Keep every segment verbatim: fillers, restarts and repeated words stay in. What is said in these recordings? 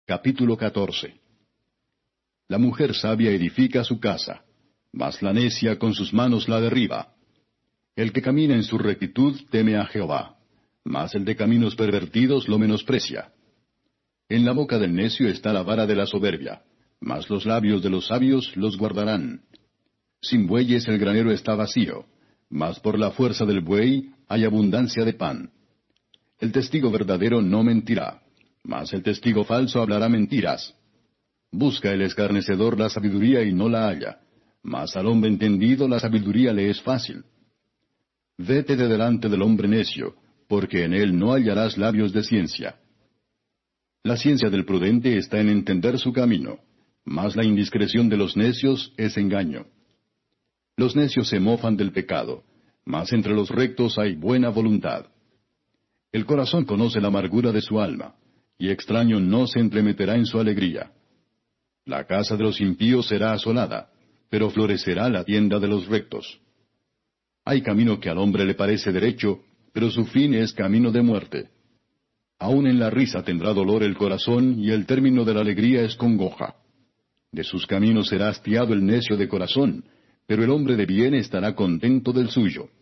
Capítulo catorce. La mujer sabia edifica su casa, mas la necia con sus manos la derriba. El que camina en su rectitud teme a Jehová, mas el de caminos pervertidos lo menosprecia. En la boca del necio está la vara de la soberbia, mas los labios de los sabios los guardarán. Sin bueyes el granero está vacío, mas por la fuerza del buey hay abundancia de pan. El testigo verdadero no mentirá, mas el testigo falso hablará mentiras. Busca el escarnecedor la sabiduría y no la halla, mas al hombre entendido la sabiduría le es fácil. Vete de delante del hombre necio, porque en él no hallarás labios de ciencia. La ciencia del prudente está en entender su camino, mas la indiscreción de los necios es engaño. Los necios se mofan del pecado, mas entre los rectos hay buena voluntad. El corazón conoce la amargura de su alma, y extraño no se entremeterá en su alegría. La casa de los impíos será asolada, pero florecerá la tienda de los rectos. Hay camino que al hombre le parece derecho, pero su fin es camino de muerte. Aun en la risa tendrá dolor el corazón, y el término de la alegría es congoja. De sus caminos será hastiado el necio de corazón, pero el hombre de bien estará contento del suyo.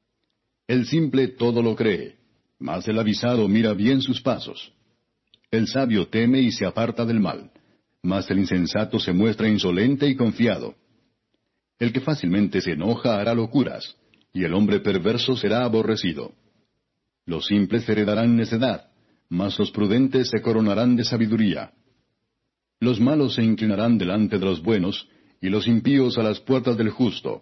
El simple todo lo cree, mas el avisado mira bien sus pasos. El sabio teme y se aparta del mal, mas el insensato se muestra insolente y confiado. El que fácilmente se enoja hará locuras, y el hombre perverso será aborrecido. Los simples heredarán necedad, mas los prudentes se coronarán de sabiduría. Los malos se inclinarán delante de los buenos, y los impíos a las puertas del justo.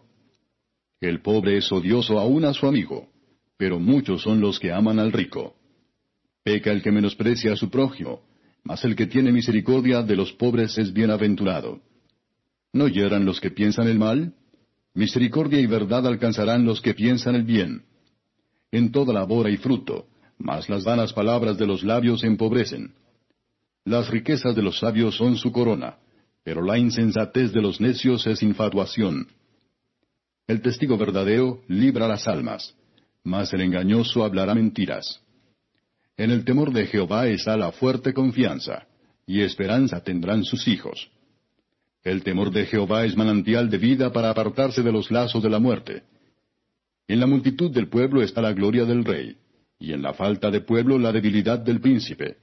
El pobre es odioso aún a su amigo, pero muchos son los que aman al rico. Peca el que menosprecia a su prójimo, mas el que tiene misericordia de los pobres es bienaventurado. ¿No hieran los que piensan el mal? Misericordia y verdad alcanzarán los que piensan el bien. En toda labor hay fruto, mas las vanas palabras de los labios empobrecen. Las riquezas de los sabios son su corona, pero la insensatez de los necios es infatuación. El testigo verdadero libra las almas, mas el engañoso hablará mentiras. En el temor de Jehová está la fuerte confianza, y esperanza tendrán sus hijos. El temor de Jehová es manantial de vida para apartarse de los lazos de la muerte. En la multitud del pueblo está la gloria del rey, y en la falta de pueblo la debilidad del príncipe.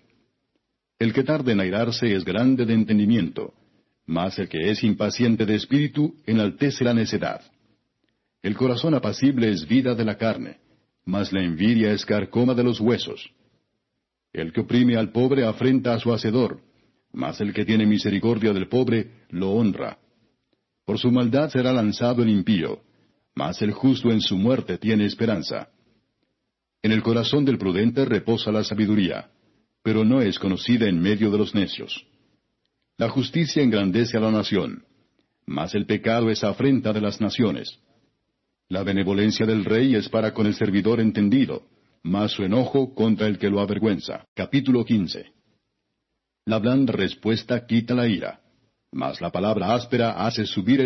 El que tarda en airarse es grande de entendimiento, mas el que es impaciente de espíritu enaltece la necedad. El corazón apacible es vida de la carne, mas la envidia es carcoma de los huesos. El que oprime al pobre afrenta a su hacedor, mas el que tiene misericordia del pobre lo honra. Por su maldad será lanzado el impío, mas el justo en su muerte tiene esperanza. En el corazón del prudente reposa la sabiduría, pero no es conocida en medio de los necios. La justicia engrandece a la nación, mas el pecado es afrenta de las naciones. La benevolencia del rey es para con el servidor entendido, mas su enojo contra el que lo avergüenza. Capítulo quince. La blanda respuesta quita la ira, mas la palabra áspera hace subir el